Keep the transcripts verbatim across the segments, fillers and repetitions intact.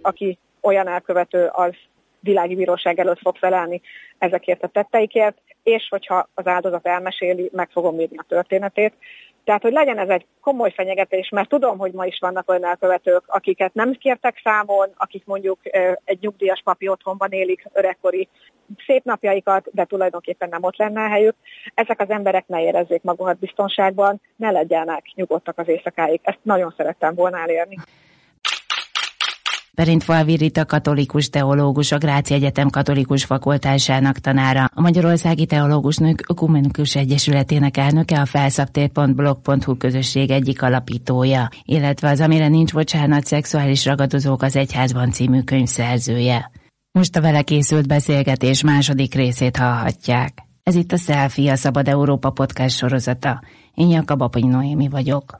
aki olyan elkövető, az világi bíróság előtt fog felelni ezekért a tetteikért, és hogyha az áldozat elmeséli, meg fogom írni a történetét. Tehát, hogy legyen ez egy komoly fenyegetés, mert tudom, hogy ma is vannak olyan elkövetők, akiket nem kértek számon, akik mondjuk egy nyugdíjas papi otthonban élik öregkori szép napjaikat, de tulajdonképpen nem ott lenne a helyük. Ezek az emberek ne érezzék magukat biztonságban, ne legyenek nyugodtak az éjszakáig. Ezt nagyon szerettem volna elérni. Perintfalvi Rita katolikus teológus, a Gráci Egyetem katolikus fakultásának tanára, a Magyarországi Teológusnők Ökumenikus Egyesületének elnöke, a felszabtér pont blog pont hu közösség egyik alapítója, illetve az Amire nincs bocsánat, szexuális ragadozók az egyházban című könyv szerzője. Most a vele készült beszélgetés második részét hallhatják. Ez itt a Selfie, a Szabad Európa podcast sorozata. Én Jakab Noémi vagyok.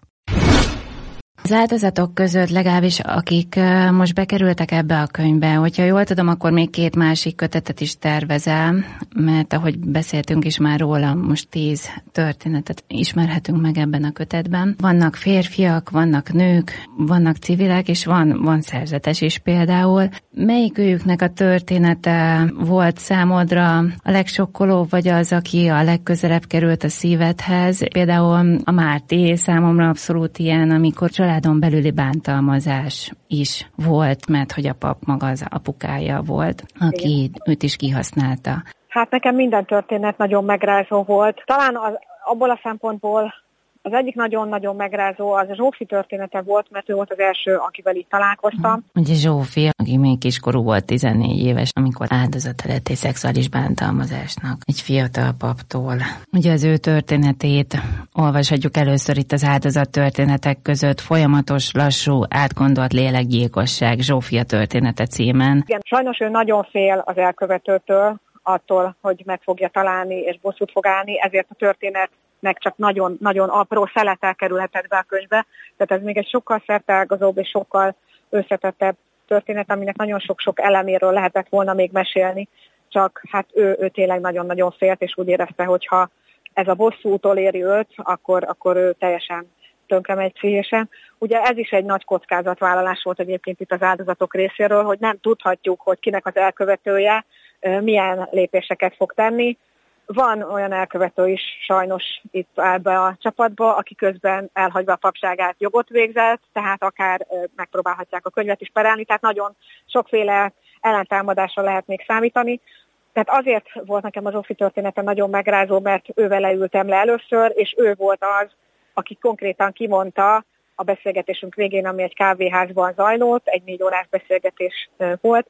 Az áldozatok között, legalábbis akik most bekerültek ebbe a könyvbe, hogyha jól tudom, akkor még két másik kötetet is tervezel, mert ahogy beszéltünk is már róla, most tíz történetet ismerhetünk meg ebben a kötetben. Vannak férfiak, vannak nők, vannak civilek, és van, van szerzetes is például. Melyik őjüknek a története volt számodra a legsokkolóbb, vagy az, aki a legközelebb került a szívedhez? Például a Márti számomra abszolút ilyen, amikor családon belüli bántalmazás is volt, mert hogy a pap maga az apukája volt, aki igen, őt is kihasználta. Hát nekem minden történet nagyon megrázó volt. Talán az, abból a szempontból az egyik nagyon-nagyon megrázó az a Zsófi története volt, mert ő volt az első, akivel így találkoztam. Ugye Zsófi, aki még kiskorú volt, tizennégy éves, amikor áldozata lett egy szexuális bántalmazásnak egy fiatal paptól. Ugye az ő történetét olvashatjuk először itt az áldozat történetek között, folyamatos, lassú, átgondolt lélekgyilkosság, Zsófia története címen. Igen, sajnos ő nagyon fél az elkövetőtől, attól, hogy meg fogja találni és bosszút fog állni, ezért a történet meg csak nagyon-nagyon apró szeletek kerülhetett be a könyvbe. Tehát ez még egy sokkal szerteágazóbb és sokkal összetettebb történet, aminek nagyon sok-sok eleméről lehetett volna még mesélni, csak hát ő, ő tényleg nagyon-nagyon félt, és úgy érezte, hogy ha ez a bosszútól éri őt, akkor, akkor ő teljesen tönkre megy pszichésen. Ugye ez is egy nagy kockázatvállalás volt egyébként itt az áldozatok részéről, hogy nem tudhatjuk, hogy kinek az elkövetője milyen lépéseket fog tenni. Van olyan elkövető is sajnos itt ebbe a csapatba, aki közben elhagyva a papságát jogot végzett, tehát akár megpróbálhatják a könyvet is perelni, tehát nagyon sokféle ellentámadásra lehet még számítani. Tehát azért volt nekem az Zsófi története nagyon megrázó, mert ővele ültem le először, és ő volt az, aki konkrétan kimondta a beszélgetésünk végén, ami egy kávéházban zajlott, egy négy órás beszélgetés volt,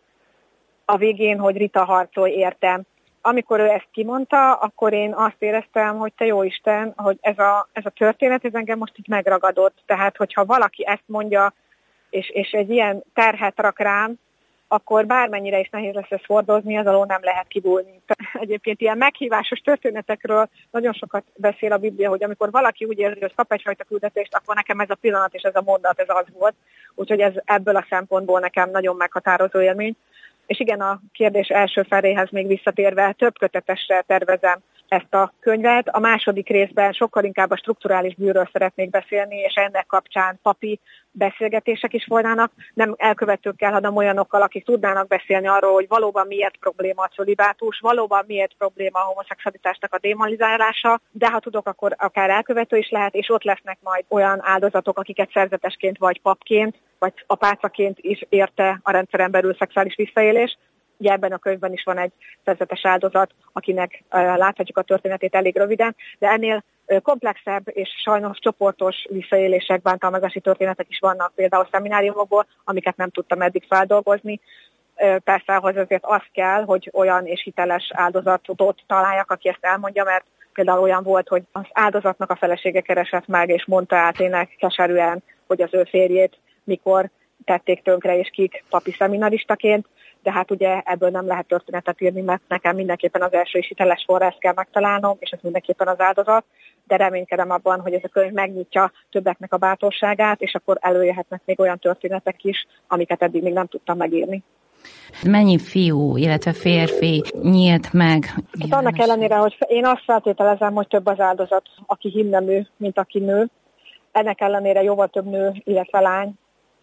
a végén, hogy Rita, harcolj értem. Amikor ő ezt kimondta, akkor én azt éreztem, hogy te jó Isten, hogy ez a, ez a történet, ez engem most így megragadott. Tehát, hogyha valaki ezt mondja, és, és egy ilyen terhet rak rám, akkor bármennyire is nehéz lesz ezt hordozni, az alól nem lehet kibújni. Egyébként ilyen meghívásos történetekről nagyon sokat beszél a Biblia, hogy amikor valaki úgy érzi, hogy kap egyfajta küldetést, akkor nekem ez a pillanat és ez a mondat, ez az volt. Úgyhogy ez ebből a szempontból nekem nagyon meghatározó élmény. És igen, a kérdés első feléhez még visszatérve, több kötetesre tervezem ezt a könyvet. A második részben sokkal inkább a strukturális bűnről szeretnék beszélni, és ennek kapcsán papi beszélgetések is volnának, nem elkövetőkkel, hanem olyanokkal, akik tudnának beszélni arról, hogy valóban miért probléma a cölibátus, valóban miért probléma a homoszexualitásnak a démonizálása, de ha tudok, akkor akár elkövető is lehet, és ott lesznek majd olyan áldozatok, akiket szerzetesként vagy papként, vagy apácaként is érte a rendszeren belül szexuális visszaélés. Ugye ebben a könyvben is van egy szerzetes áldozat, akinek uh, láthatjuk a történetét elég röviden, de ennél uh, komplexebb és sajnos csoportos visszaélések, bántalmazási történetek is vannak például szemináriumokból, amiket nem tudtam eddig feldolgozni. Uh, persze ahhoz azért az kell, hogy olyan és hiteles áldozatot találjak, aki ezt elmondja, mert például olyan volt, hogy az áldozatnak a felesége keresett meg, és mondta át ének keserűen, hogy az ő férjét mikor tették tönkre, és kik papi szeminaristaként, de hát ugye ebből nem lehet történetet írni, mert nekem mindenképpen az első is hiteles forrás kell megtalálnom, és ez mindenképpen az áldozat, de reménykedem abban, hogy ez a könyv megnyitja többeknek a bátorságát, és akkor előjöhetnek még olyan történetek is, amiket eddig még nem tudtam megírni. Mennyi fiú, illetve férfi nyílt meg? Hát annak ellenére, hogy én azt feltételezem, hogy több az áldozat, aki himnemű, mint aki nő. Ennek ellenére jóval több nő, illetve lány,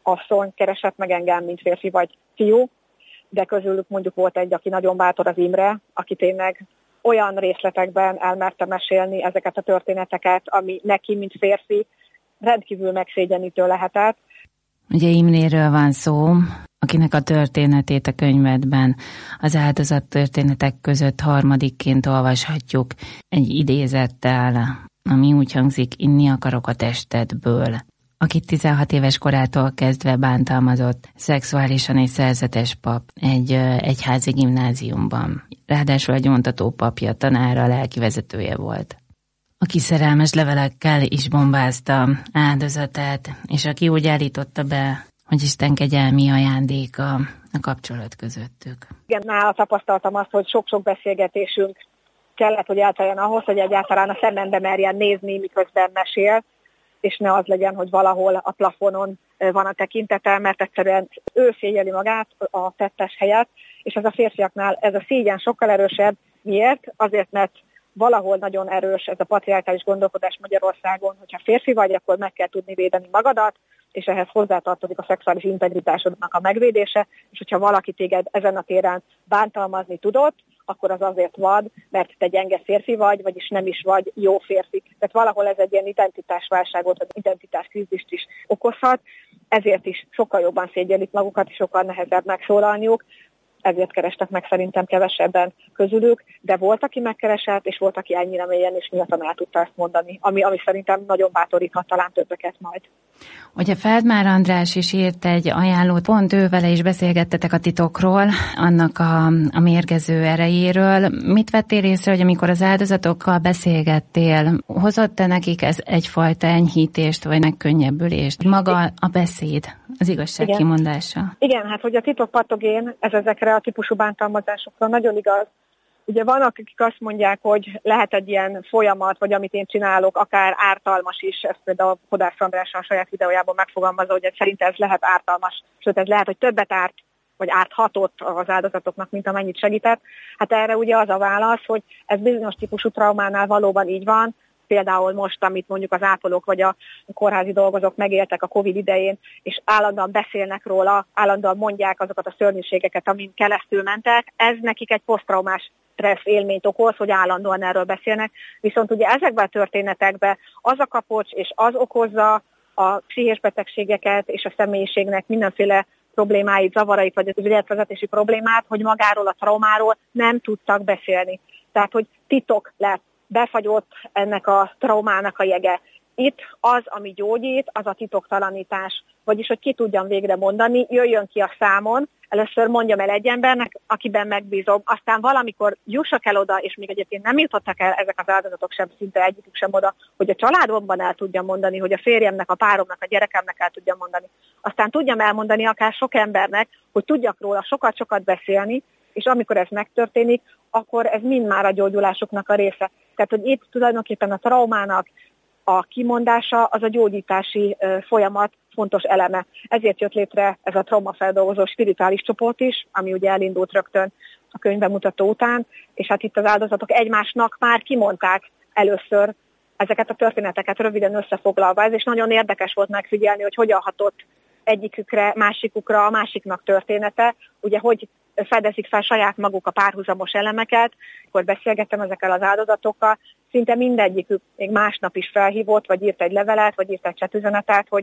asszony keresett meg engem, mint férfi vagy fiú, de közülük mondjuk volt egy, aki nagyon bátor, az Imre, aki tényleg olyan részletekben elmerte mesélni ezeket a történeteket, ami neki, mint férfi, rendkívül megszégyenítő lehetett. Ugye Imréről van szó, akinek a történetét a könyvedben az áldozat történetek között harmadikként olvashatjuk egy idézettel, ami úgy hangzik: inni akarok a testedből. Akit tizenhat éves korától kezdve bántalmazott szexuálisan és szerzetes pap egy egyházi gimnáziumban. Ráadásul egy ontató papja, tanára, lelkivezetője volt, aki szerelmes levelekkel is bombázta áldozatát, és aki úgy állította be, hogy Isten kegyelmi ajándéka a kapcsolat közöttük. Igen, nála tapasztaltam azt, hogy sok-sok beszélgetésünk kellett, hogy elteljen ahhoz, hogy egyáltalán a szemembe merjen nézni, miközben mesél, és ne az legyen, hogy valahol a plafonon van a tekintete, mert egyszerűen ő szégyeli magát a tettes helyet, és ez a férfiaknál ez a szégyen sokkal erősebb. Miért? Azért, mert valahol nagyon erős ez a patriarkális gondolkodás Magyarországon, hogyha férfi vagy, akkor meg kell tudni védeni magadat, és ehhez hozzátartozik a szexuális integritásodnak a megvédése, és hogyha valaki téged ezen a téren bántalmazni tudott, akkor az azért vad, mert te gyenge férfi vagy, vagyis nem is vagy jó férfi. Tehát valahol ez egy ilyen identitásválságot, vagy identitáskrízist is okozhat, ezért is sokkal jobban szégyelik magukat, és sokkal nehezebb megszólalniuk. Ezért kerestek meg szerintem kevesebben közülük, de volt, aki megkeresett, és volt, aki ennyire mélyen és nyíltan el tudta ezt mondani, ami, ami szerintem nagyon bátoríthat talán többeket majd. Ugye Feldmár András is írt egy ajánlót, pont ő vele is beszélgettetek a titokról, annak a, a mérgező erejéről. Mit vettél észre, hogy amikor az áldozatokkal beszélgettél, hozott-e nekik ez egyfajta enyhítést, vagy megkönnyebbülést? Maga a beszéd, az igazság Igen. kimondása. Igen, hát hogy a titok patogén, ez ezekre a típusú bántalmazásokra nagyon igaz. Ugye vannak, akik azt mondják, hogy lehet egy ilyen folyamat, vagy amit én csinálok, akár ártalmas is, ezt például Kodász András a saját videójában megfogalmazza, hogy szerint ez lehet ártalmas, sőt ez lehet, hogy többet árt, vagy árthatott az áldozatoknak, mint amennyit segített. Hát erre ugye az a válasz, hogy ez bizonyos típusú traumánál valóban így van, például most, amit mondjuk az ápolók vagy a kórházi dolgozók megéltek a Covid idején, és állandóan beszélnek róla, állandóan mondják azokat a szörnyűségeket, amin keresztül mentek, ez nekik egy posztraumás stressz élményt okoz, hogy állandóan erről beszélnek. Viszont ugye ezekben a történetekben az a kapocs, és az okozza a pszichés betegségeket és a személyiségnek mindenféle problémáit, zavarait, vagy az életvezetési problémát, hogy magáról a traumáról nem tudtak beszélni. Tehát, hogy titok lett, befagyott ennek a traumának a jege. Itt az, ami gyógyít, az a titoktalanítás, vagyis, hogy ki tudjam végre mondani, jöjjön ki a számon, először mondjam el egy embernek, akiben megbízom, aztán valamikor jussak el oda, és még egyébként nem jutottak el ezek az áldozatok sem, szinte egyikük sem oda, hogy a családomban el tudjam mondani, hogy a férjemnek, a páromnak, a gyerekemnek el tudjam mondani. Aztán tudjam elmondani akár sok embernek, hogy tudjak róla sokat-sokat beszélni, és amikor ez megtörténik, akkor ez mind már a gyógyulásoknak a része. Tehát, hogy itt tulajdonképpen a traumának a kimondása az a gyógyítási folyamat fontos eleme. Ezért jött létre ez a traumafeldolgozó spirituális csoport is, ami ugye elindult rögtön a könyvbemutató után, és hát itt az áldozatok egymásnak már kimondták először ezeket a történeteket röviden összefoglalva. Ez is nagyon érdekes volt megfigyelni, hogy hogyan hatott egyikükre, másikukra a másiknak története, ugye hogy fedezik fel saját maguk a párhuzamos elemeket, akkor beszélgettem ezekkel az áldozatokkal, szinte mindegyikük még másnap is felhívott, vagy írt egy levelet, vagy írt egy chatüzenetet, hogy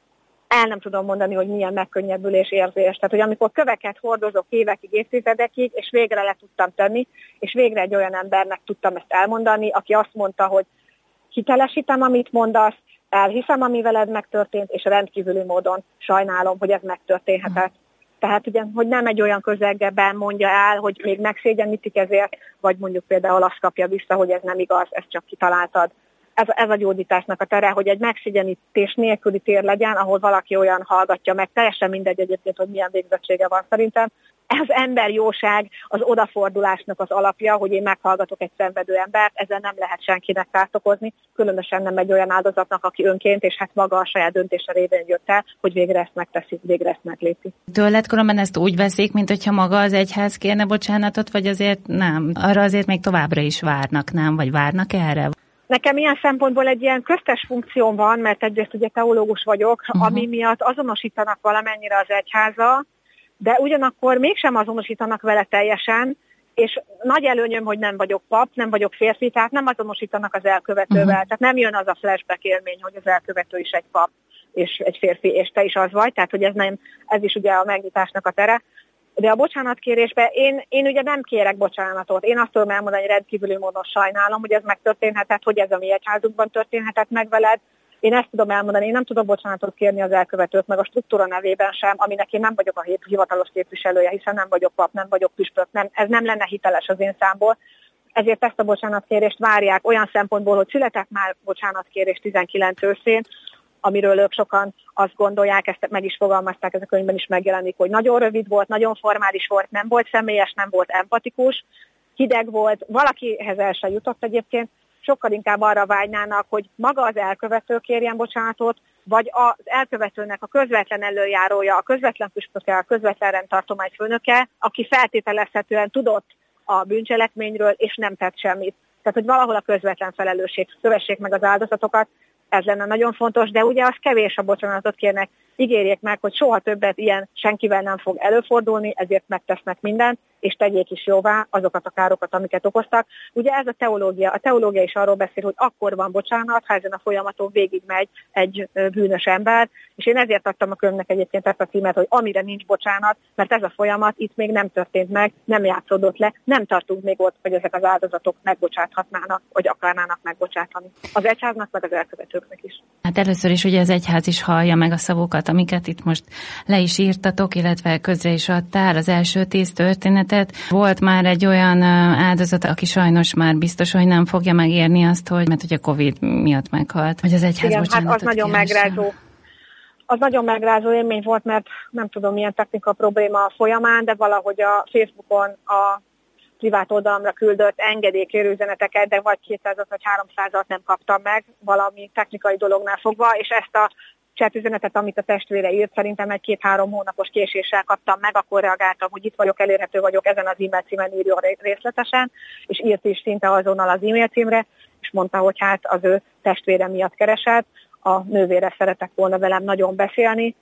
el nem tudom mondani, hogy milyen megkönnyebbülés érzés. Tehát, hogy amikor köveket hordozok évekig, évtizedekig, és végre le tudtam tenni, és végre egy olyan embernek tudtam ezt elmondani, aki azt mondta, hogy hitelesítem, amit mondasz, elhiszem, ami veled megtörtént, és rendkívüli módon sajnálom, hogy ez megtörténhetett. Tehát ugye, hogy nem egy olyan közegben mondja el, hogy még megszégyenítik ezért, vagy mondjuk például azt kapja vissza, hogy ez nem igaz, ezt csak kitaláltad. Ez, ez a gyógyításnak a tere, hogy egy megszégyenítés nélküli tér legyen, ahol valaki olyan hallgatja meg, teljesen mindegy egyébként, hogy milyen végzettsége van szerintem. Ez emberjóság, az odafordulásnak az alapja, hogy én meghallgatok egy szenvedő embert, ezzel nem lehet senkinek kárt okozni, különösen nem egy olyan áldozatnak, aki önként, és hát maga a saját döntése révén jött el, hogy végre ezt megteszik, végre ezt meglépi. Tőled különben ezt úgy veszik, mint hogyha maga az egyház kérne bocsánatot, vagy azért nem? Arra azért még továbbra is várnak, nem? Vagy várnak erre? Nekem ilyen szempontból egy ilyen köztes funkcióm van, mert egyrészt ugye teológus vagyok, uh-huh. ami miatt azonosítanak valamennyire az egyházzal, de ugyanakkor mégsem azonosítanak vele teljesen, és nagy előnyöm, hogy nem vagyok pap, nem vagyok férfi, tehát nem azonosítanak az elkövetővel. Uh-huh. Tehát nem jön az a flashback élmény, hogy az elkövető is egy pap, és egy férfi, és te is az vagy, tehát hogy ez, nem, ez is ugye a megnyitásnak a tere. De a bocsánatkérésben én, én ugye nem kérek bocsánatot. Én azt tudom elmondani, hogy rendkívüli módon sajnálom, hogy ez megtörténhetett, hogy ez a mi egyházunkban történhetett meg veled. Én ezt tudom elmondani, én nem tudok bocsánatot kérni az elkövetőt, meg a struktúra nevében sem, aminek én nem vagyok a hivatalos képviselője, hiszen nem vagyok pap, nem vagyok püspök, nem, ez nem lenne hiteles az én számból. Ezért ezt a bocsánatkérést várják olyan szempontból, hogy született már bocsánatkérés tizenkilenc őszén, amiről ők sokan azt gondolják, ezt meg is fogalmazták, ez a könyvben is megjelenik, hogy nagyon rövid volt, nagyon formális volt, nem volt személyes, nem volt empatikus, hideg volt, valakihez el se jutott egyébként, sokkal inkább arra vágynának, hogy maga az elkövető kérjen bocsánatot, vagy az elkövetőnek a közvetlen előjárója, a közvetlen püspöke, a közvetlen rendtartomány főnöke, aki feltételezhetően tudott a bűncselekményről, és nem tett semmit. Tehát, hogy valahol a közvetlen felelősség kövessék meg az áldozatokat, ez lenne nagyon fontos, de ugye az kevés, a bocsánatot kérnek, ígérjék meg, hogy soha többet ilyen senkivel nem fog előfordulni, ezért megtesznek mindent, és tegyék is jóvá azokat a károkat, amiket okoztak. Ugye ez a teológia. A teológia is arról beszél, hogy akkor van bocsánat, ha ezen a folyamaton végigmegy egy bűnös ember, és én ezért adtam a könyvnek egyébként ezt a címet, hogy amire nincs bocsánat, mert ez a folyamat itt még nem történt meg, nem játszódott le, nem tartunk még ott, hogy ezek az áldozatok megbocsáthatnának, vagy akarnának megbocsátani. Az egyháznak, meg az elkövetőknek is. Hát először is ugye az egyház is hallja meg a szavukat, amiket itt most le is írtatok, illetve közre is adtál az első tíz történetet. Volt már egy olyan áldozat, aki sajnos már biztos, hogy nem fogja megérni azt, hogy mert ugye a Covid miatt meghalt, hogy az egyház igen, bocsánatot hát az nagyon megrázó. Az nagyon megrázó élmény volt, mert nem tudom, milyen technika probléma a folyamán, de valahogy a Facebookon a privát oldalamra küldött engedélykérő üzeneteket, de vagy kétszázat vagy háromszázat nem kaptam meg valami technikai dolognál fogva, és ezt a chat üzenetet, amit a testvére írt, szerintem egy két-három hónapos késéssel kaptam meg, akkor reagáltam, hogy itt vagyok, elérhető vagyok, ezen az e-mail címen írjon részletesen, és írt is szinte azonnal az e-mail címre, és mondta, hogy hát az ő testvére miatt keresett, a nővére szeretek volna velem nagyon beszélni,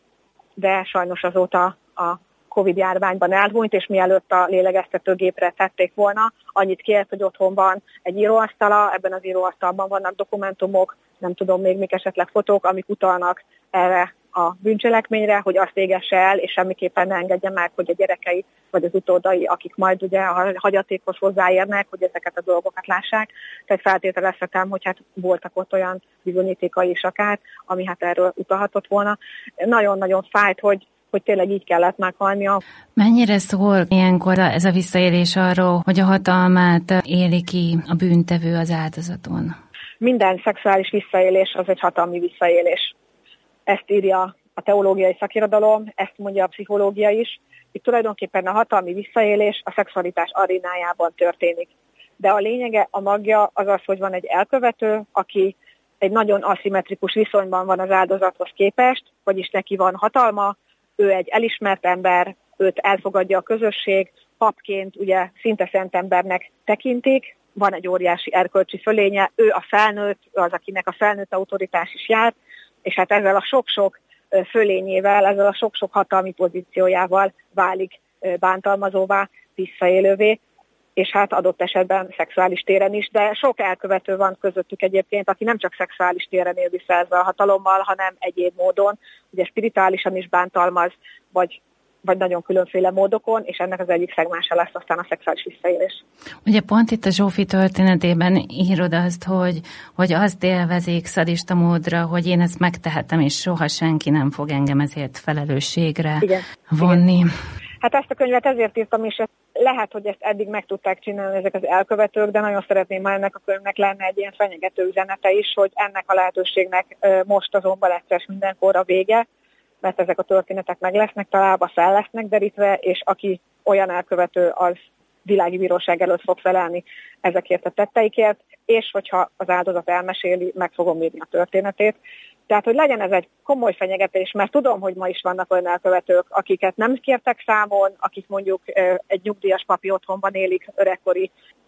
de sajnos azóta a Covid járványban elhunyt, és mielőtt a lélegeztetőgépre tették volna, annyit kért, hogy otthon van egy íróasztala, ebben az íróasztalban vannak dokumentumok, nem tudom még mik, esetleg fotók, amik utalnak erre a bűncselekményre, hogy azt égesse el, és semmiképpen ne engedje meg, hogy a gyerekei vagy az utódai, akik majd ugye a hagyatékhoz hozzáérnek, hogy ezeket a dolgokat lássák. Tehát feltételezhetem, hogy hát voltak ott olyan bizonyítékai is akár, ami hát erről utalhatott volna. Nagyon-nagyon fájt, hogy hogy tényleg így kellett meghalnia. Mennyire szól ilyenkor ez a visszaélés arról, hogy a hatalmát éli ki a bűntevő az áldozaton? Minden szexuális visszaélés az egy hatalmi visszaélés. Ezt írja a teológiai szakirodalom, ezt mondja a pszichológia is. Itt tulajdonképpen a hatalmi visszaélés a szexualitás arénájában történik. De a lényege, a magja az az, hogy van egy elkövető, aki egy nagyon aszimmetrikus viszonyban van az áldozathoz képest, vagyis neki van hatalma, ő egy elismert ember, őt elfogadja a közösség, papként ugye szinte szent embernek tekintik, van egy óriási erkölcsi fölénye, ő a felnőtt, ő az, akinek a felnőtt autoritás is jár, és hát ezzel a sok-sok fölényével, ezzel a sok-sok hatalmi pozíciójával válik bántalmazóvá, visszaélővé, és hát adott esetben szexuális téren is, de sok elkövető van közöttük egyébként, aki nem csak szexuális téren él vissza ezzel a hatalommal, hanem egyéb módon, ugye spirituálisan is bántalmaz, vagy, vagy nagyon különféle módokon, és ennek az egyik szegmense lesz aztán a szexuális visszaélés. Ugye pont itt a Zsófi történetében írod azt, hogy, hogy azt élvezik szadista módra, hogy én ezt megtehetem, és soha senki nem fog engem ezért felelősségre igen, vonni. Igen. Hát ezt a könyvet ezért írtam, és lehet, hogy ezt eddig meg tudták csinálni ezek az elkövetők, de nagyon szeretném, ha ennek a könyvnek lenne egy ilyen fenyegető üzenete is, hogy ennek a lehetőségnek most azonban egyszer mindenkor a vége, mert ezek a történetek meg lesznek találva, fel lesznek derítve, és aki olyan elkövető, az világi bíróság előtt fog felelni ezekért a tetteikért, és hogyha az áldozat elmeséli, meg fogom írni a történetét. Tehát, hogy legyen ez egy komoly fenyegetés, mert tudom, hogy ma is vannak olyan elkövetők, akiket nem kértek számon, akik mondjuk egy nyugdíjas papi otthonban élik öregkori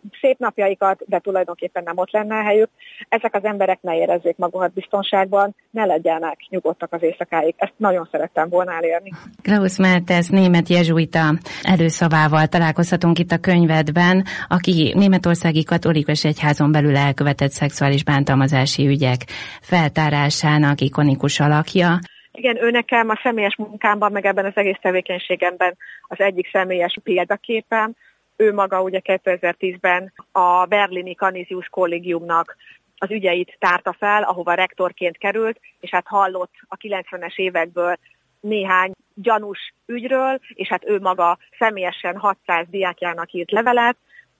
szép napjaikat, de tulajdonképpen nem ott lenne a helyük. Ezek az emberek ne érezzék magukat biztonságban, ne legyenek nyugodtak az éjszakáig. Ezt nagyon szerettem volna elérni. Klaus Mertes német jezsuita előszavával találkozhatunk itt a könyvedben, aki németországi katolikus egyházon belül elkövetett szexuális bántalmazási ügyek feltárásának ikonikus alakja. Igen, ő nekem a személyes munkámban, meg ebben az egész tevékenységemben az egyik személyes példaképem. Ő maga ugye kétezer-tízben a berlini Canisius kollégiumnak az ügyeit tárta fel, ahova rektorként került, és hát hallott a kilencvenes évekből néhány gyanús ügyről, és hát ő maga személyesen hatszáz diákjának írt levelet,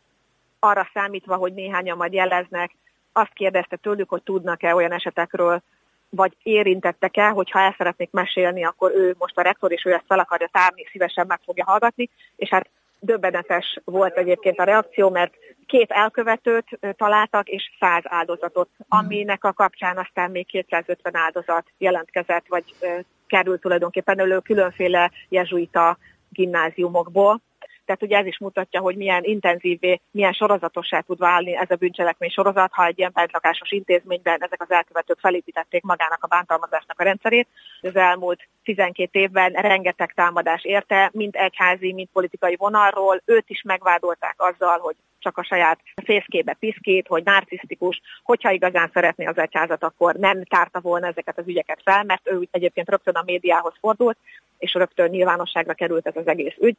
arra számítva, hogy néhányan majd jeleznek, azt kérdezte tőlük, hogy tudnak-e olyan esetekről, vagy érintettek-e, hogyha el szeretnék mesélni, akkor ő most a rektor, és ő ezt fel akarja tárni, szívesen meg fogja hallgatni, és hát döbbenetes volt egyébként a reakció, mert két elkövetőt találtak, és száz áldozatot, aminek a kapcsán aztán még kétszázötven áldozat jelentkezett, vagy került tulajdonképpen elő különféle jezsuita gimnáziumokból. Tehát ugye ez is mutatja, hogy milyen intenzívé, milyen sorozatossá tud válni ez a bűncselekmény sorozat, ha egy ilyen bentlakásos intézményben ezek az elkövetők felépítették magának a bántalmazásnak a rendszerét. Az elmúlt tizenkét évben rengeteg támadás érte, mind egyházi, mind politikai vonalról. Őt is megvádolták azzal, hogy csak a saját fészkébe piszkít, hogy narcisztikus, hogyha igazán szeretné az egyházat, akkor nem tárta volna ezeket az ügyeket fel, mert ő egyébként rögtön a médiához fordult, és rögtön nyilvánosságra került ez az egész ügy.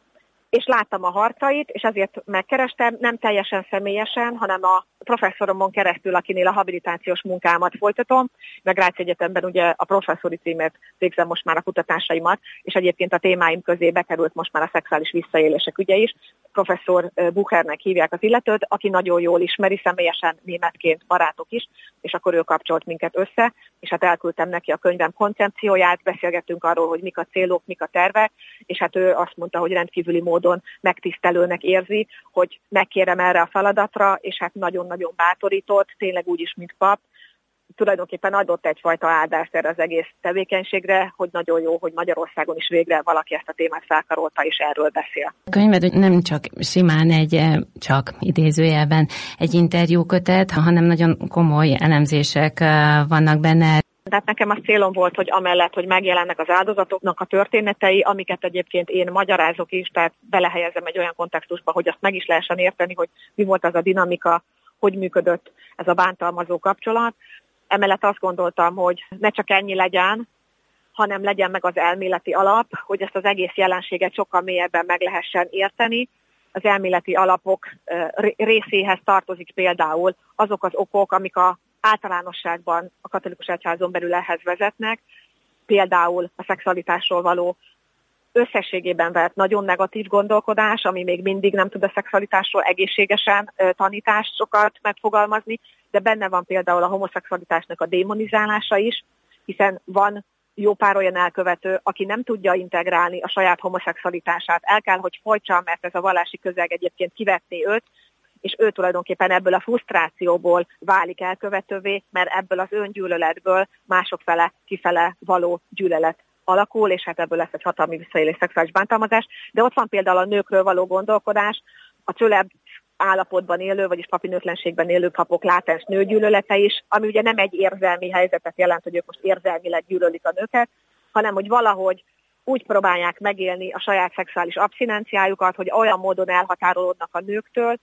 És láttam a harcait, és azért megkerestem, nem teljesen személyesen, hanem a professzoromon keresztül, akinél a habilitációs munkámat folytatom, meg Grácz Egyetemben ugye a professzori címért végzem most már a kutatásaimat, és egyébként a témáim közé bekerült most már a szexuális visszaélések ügye is. Professzor Buchernek hívják az illetőt, aki nagyon jól ismeri, személyesen németként barátok is, és akkor ő kapcsolt minket össze, és hát elküldtem neki a könyvem koncepcióját, beszélgettünk arról, hogy mik a célok, mik a tervek, és hát ő azt mondta, hogy rendkívüli módon megtisztelőnek érzi, hogy megkérem erre a feladatra, és hát nagyon-nagyon bátorított, tényleg úgy is, mint pap. Tulajdonképpen adott egyfajta áldást erre az egész tevékenységre, hogy nagyon jó, hogy Magyarországon is végre valaki ezt a témát felkarolta, és erről beszél. A könyved nem csak simán egy, csak idézőjelben egy interjúkötet, hanem nagyon komoly elemzések vannak benne. Tehát nekem az célom volt, hogy amellett, hogy megjelennek az áldozatoknak a történetei, amiket egyébként én magyarázok is, tehát belehelyezem egy olyan kontextusba, hogy azt meg is lehessen érteni, hogy mi volt az a dinamika, hogy működött ez a bántalmazó kapcsolat. Emellett azt gondoltam, hogy ne csak ennyi legyen, hanem legyen meg az elméleti alap, hogy ezt az egész jelenséget sokkal mélyebben meg lehessen érteni. Az elméleti alapok részéhez tartozik például azok az okok, amik a általánosságban a katolikus egyházon belül ehhez vezetnek, például a szexualitásról való összességében vett nagyon negatív gondolkodás, ami még mindig nem tud a szexualitásról egészségesen tanításokat megfogalmazni, de benne van például a homoszexualitásnak a démonizálása is, hiszen van jó pár olyan elkövető, aki nem tudja integrálni a saját homoszexualitását. El kell, hogy folytsa, mert ez a vallási közeg egyébként kivetné őt, és ő tulajdonképpen ebből a frusztrációból válik elkövetővé, mert ebből az öngyűlöletből mások fele, kifele való gyűlölet alakul, és hát ebből lesz egy hatalmi visszaélés, szexuális bántalmazás. De ott van például a nőkről való gondolkodás, a cöleb állapotban élő, vagyis papinőtlenségben élő papok látens nőgyűlölete is, ami ugye nem egy érzelmi helyzetet jelent, hogy ők most érzelmileg gyűlölik a nőket, hanem hogy valahogy úgy próbálják megélni a saját szexuális abszinenciájukat, hogy olyan módon elhatárolódnak a nőktől,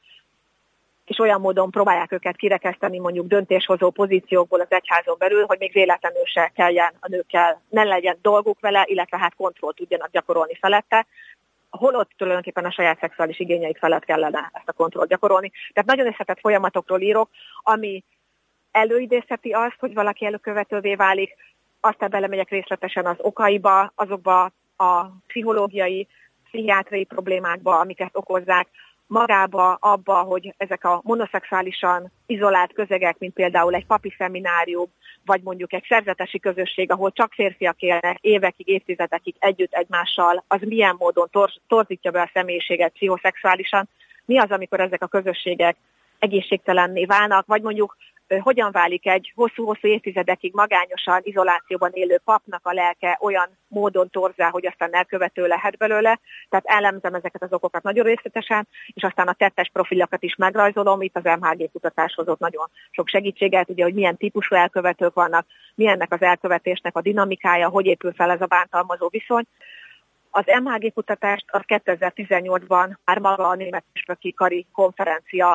és olyan módon próbálják őket kirekeszteni mondjuk döntéshozó pozíciókból az egyházon belül, hogy még véletlenül se kelljen a nőkkel, ne legyen dolguk vele, illetve hát kontrollt tudjanak gyakorolni felette, holott tulajdonképpen a saját szexuális igényeik felett kellene ezt a kontrollt gyakorolni. Tehát nagyon összetett folyamatokról írok, ami előidézheti azt, hogy valaki előkövetővé válik, aztán belemegyek részletesen az okaiba, azokba a pszichológiai, pszichiátriai problémákba, amiket okozzák, magába, abba, hogy ezek a monoszexuálisan izolált közegek, mint például egy papi szeminárium, vagy mondjuk egy szerzetesi közösség, ahol csak férfiak élnek évekig, évtizedekig együtt egymással, az milyen módon torz, torzítja be a személyiséget pszichoszexuálisan, mi az, amikor ezek a közösségek egészségtelenné válnak, vagy mondjuk hogyan válik egy hosszú-hosszú évtizedekig magányosan, izolációban élő papnak a lelke olyan módon torzá, hogy aztán elkövető lehet belőle. Tehát elemzem ezeket az okokat nagyon részletesen, és aztán a tettes profilokat is megrajzolom. Itt az em há gé kutatás hozott nagyon sok segítséget, ugye, hogy milyen típusú elkövetők vannak, milyennek az elkövetésnek a dinamikája, hogy épül fel ez a bántalmazó viszony. Az em há gé kutatást az kétezer-tizennyolcban már maga a Német Püspöki Kari konferencia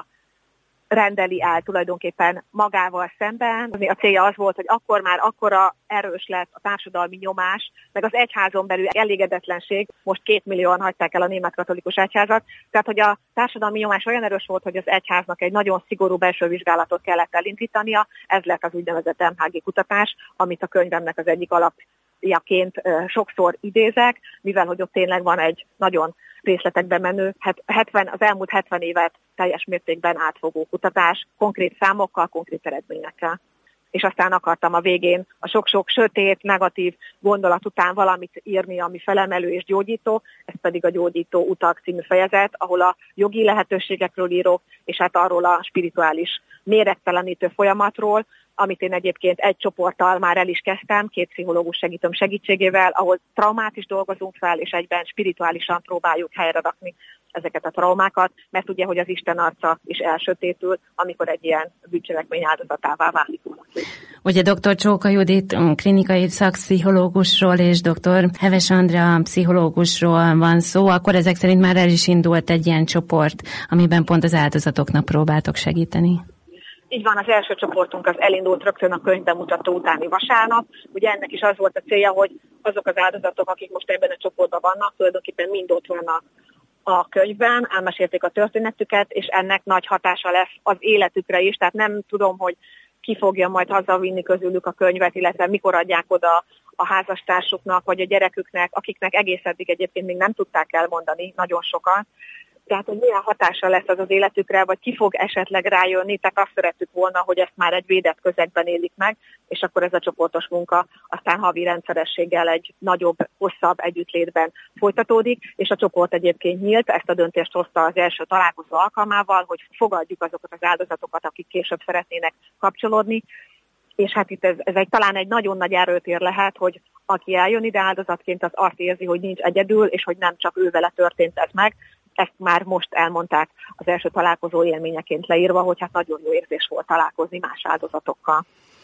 rendeli el tulajdonképpen magával szemben. A célja az volt, hogy akkor már akkora erős lett a társadalmi nyomás, meg az egyházon belül elégedetlenség, most két millióan hagyták el a német katolikus egyházat, tehát hogy a társadalmi nyomás olyan erős volt, hogy az egyháznak egy nagyon szigorú belső vizsgálatot kellett elindítania, ez lett az úgynevezett em há gé kutatás, amit a könyvemnek az egyik alapjaként sokszor idézek, mivel hogy ott tényleg van egy nagyon részletekben menő, hetven, az elmúlt hetven évet teljes mértékben átfogó kutatás, konkrét számokkal, konkrét eredményekkel. És aztán akartam a végén a sok-sok sötét, negatív gondolat után valamit írni, ami felemelő és gyógyító, ez pedig a Gyógyító utak című fejezet, ahol a jogi lehetőségekről írok, és hát arról a spirituális méregtelenítő folyamatról, amit én egyébként egy csoporttal már el is kezdtem, két pszichológus segítőm segítségével, ahol traumát is dolgozunk fel, és egyben spirituálisan próbáljuk helyre rakni ezeket a traumákat, mert ugye, hogy az Isten arca is elsötétül, amikor egy ilyen bűncselekmény áldozatává válik. Ugye doktor Csóka Judit klinikai szakpszichológusról és doktor Heves Andrea pszichológusról van szó, akkor ezek szerint már el is indult egy ilyen csoport, amiben pont az áldozatoknak próbáltok segíteni. Így van, az első csoportunk az elindult rögtön a könyvbemutató utáni vasárnap. Ugye ennek is az volt a célja, hogy azok az áldozatok, akik most ebben a csoportban vannak, tulajdonképpen mind ott vannak a könyvben, elmesélték a történetüket, és ennek nagy hatása lesz az életükre is, tehát nem tudom, hogy ki fogja majd hazavinni közülük a könyvet, illetve mikor adják oda a házastársuknak, vagy a gyereküknek, akiknek egész eddig egyébként még nem tudták elmondani, nagyon sokan. Tehát, hogy milyen hatása lesz az az életükre, vagy ki fog esetleg rájönni, tehát azt szerettük volna, hogy ezt már egy védett közegben élik meg, és akkor ez a csoportos munka aztán havi rendszerességgel egy nagyobb, hosszabb együttlétben folytatódik, és a csoport egyébként nyílt, ezt a döntést hozta az első találkozó alkalmával, hogy fogadjuk azokat az áldozatokat, akik később szeretnének kapcsolódni, és hát itt ez, ez egy, talán egy nagyon nagy erőtér lehet, hogy aki eljön ide áldozatként, az azt érzi, hogy nincs egyedül, és hogy nem csak ő vele történt ez meg. Ezt már most elmondták az első találkozó élményeként leírva, hogy hát nagyon jó érzés volt találkozni más áldozatokkal.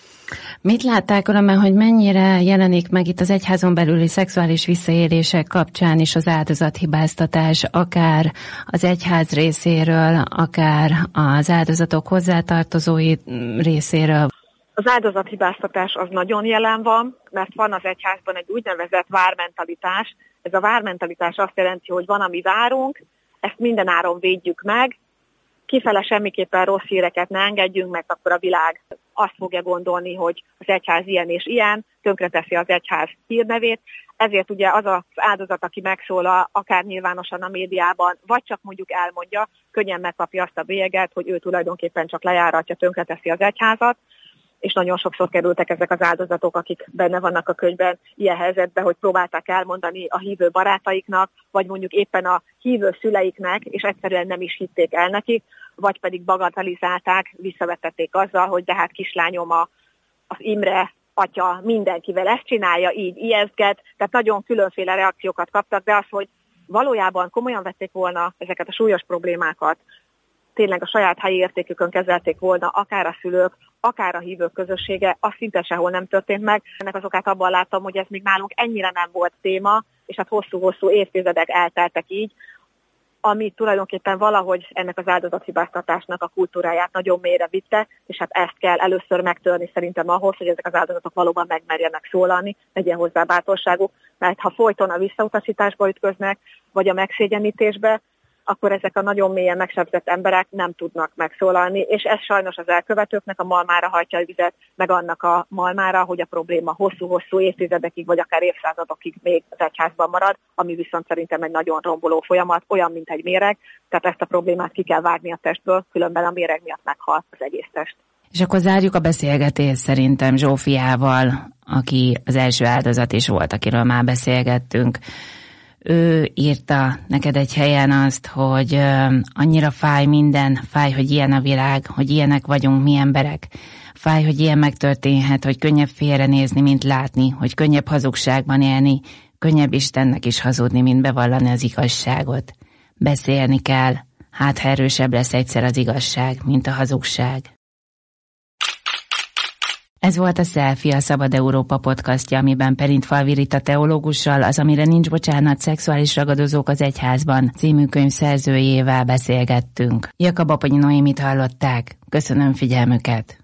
Mit látták különben, hogy mennyire jelenik meg itt az egyházon belüli szexuális visszaélések kapcsán is az áldozathibáztatás, akár az egyház részéről, akár az áldozatok hozzátartozói részéről? Az áldozathibáztatás az nagyon jelen van, mert van az egyházban egy úgynevezett vármentalitás. Ez a vármentalitás azt jelenti, hogy van, ami várunk, ezt minden áron védjük meg, kifele semmiképpen rossz híreket ne engedjünk, mert akkor a világ azt fogja gondolni, hogy az egyház ilyen és ilyen, tönkreteszi az egyház hírnevét. Ezért ugye az az áldozat, aki megszólal, akár nyilvánosan a médiában, vagy csak mondjuk elmondja, könnyen megkapja azt a bélyeget, hogy ő tulajdonképpen csak lejáratja, tönkreteszi az egyházat, és nagyon sokszor kerültek ezek az áldozatok, akik benne vannak a könyvben ilyen helyzetbe, hogy próbálták elmondani a hívő barátaiknak, vagy mondjuk éppen a hívő szüleiknek, és egyszerűen nem is hitték el nekik, vagy pedig bagatelizálták, visszavetették azzal, hogy de hát kislányom a, az Imre atya mindenkivel ezt csinálja, így ijesztget, tehát nagyon különféle reakciókat kaptak, de az, hogy valójában komolyan vették volna ezeket a súlyos problémákat, tényleg a saját helyi értékükön kezelték volna, akár a szülők, akár a hívők közössége, az szinte sehol nem történt meg. Ennek az okát abban láttam, hogy ez még nálunk ennyire nem volt téma, és hát hosszú-hosszú évtizedek elteltek így, ami tulajdonképpen valahogy ennek az áldozathibáztatásnak a kultúráját nagyon mélyre vitte, és hát ezt kell először megtörni szerintem ahhoz, hogy ezek az áldozatok valóban megmerjenek szólalni, legyen hozzá bátorságuk, mert ha folyton a visszautasításba ütköznek, vagy a megszégyenítésbe, akkor ezek a nagyon mélyen megsebzett emberek nem tudnak megszólalni, és ez sajnos az elkövetőknek a malmára hajtja a vizet, meg annak a malmára, hogy a probléma hosszú-hosszú évtizedekig, vagy akár évszázadokig még az egyházban marad, ami viszont szerintem egy nagyon romboló folyamat, olyan, mint egy méreg, tehát ezt a problémát ki kell vágni a testből, különben a méreg miatt meghal az egész test. És akkor zárjuk a beszélgetést szerintem Zsófiával, aki az első áldozat is volt, akiről már beszélgettünk. Ő írta neked egy helyen azt, hogy annyira fáj minden, fáj, hogy ilyen a világ, hogy ilyenek vagyunk mi emberek. Fáj, hogy ilyen megtörténhet, hogy könnyebb félrenézni, mint látni, hogy könnyebb hazugságban élni, könnyebb Istennek is hazudni, mint bevallani az igazságot. Beszélni kell, hát ha erősebb lesz egyszer az igazság, mint a hazugság. Ez volt a Selfie, a Szabad Európa podcastja, amiben Perintfalvi Rita teológussal az Amire nincs bocsánat, szexuális ragadozók az egyházban című könyv szerzőjével beszélgettünk. Jakab Aponyi Noémit hallották. Köszönöm figyelmüket!